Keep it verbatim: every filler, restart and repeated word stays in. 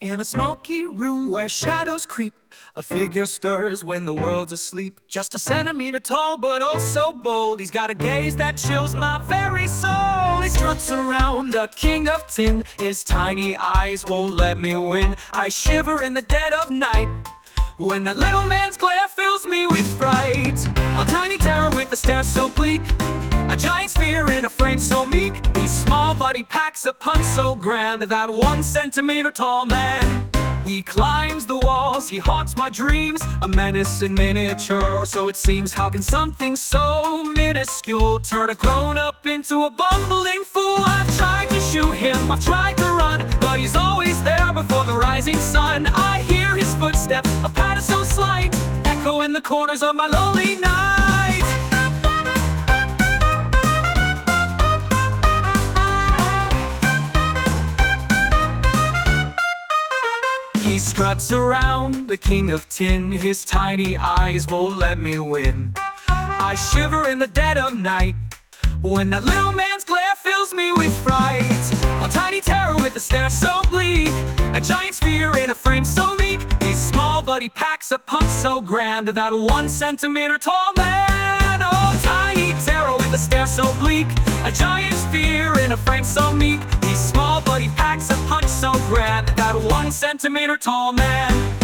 In a smoky room where shadows creep, a figure stirs when the world's asleep. Just a centimeter tall, but oh so bold. He's got a gaze that chills my very soul. He struts around, a king of tin. His tiny eyes won't let me win. I shiver in the dead of night when that little man's glare fills me with fright. A tiny terror with a stare so bleak, a giant sphere in a frame so meek. He's small but he packs a punch so grand. That one centimeter tall man, he climbs the walls, he haunts my dreams. A menace in miniature, or so it seems. How can something so minuscule turn a grown-up into a bumbling fool? I've tried to shoot him, I've tried to run, but he's always there before the rising sun. I hear his footsteps, a patter so slight, echo in the corners of my lonely night. He struts around, the king of tin. His tiny eyes won't let me win. I shiver in the dead of night when that little man's glare fills me with fright. A tiny terror with a stare so bleak, a giant sphere in a frame so meek. He's small but he packs a punch so grand. That one centimeter tall man. Oh, tiny terror with a stare so bleak, a giant sphere in a frame so meek. He's small but he packs a punch so grand. That one centimeter tall man.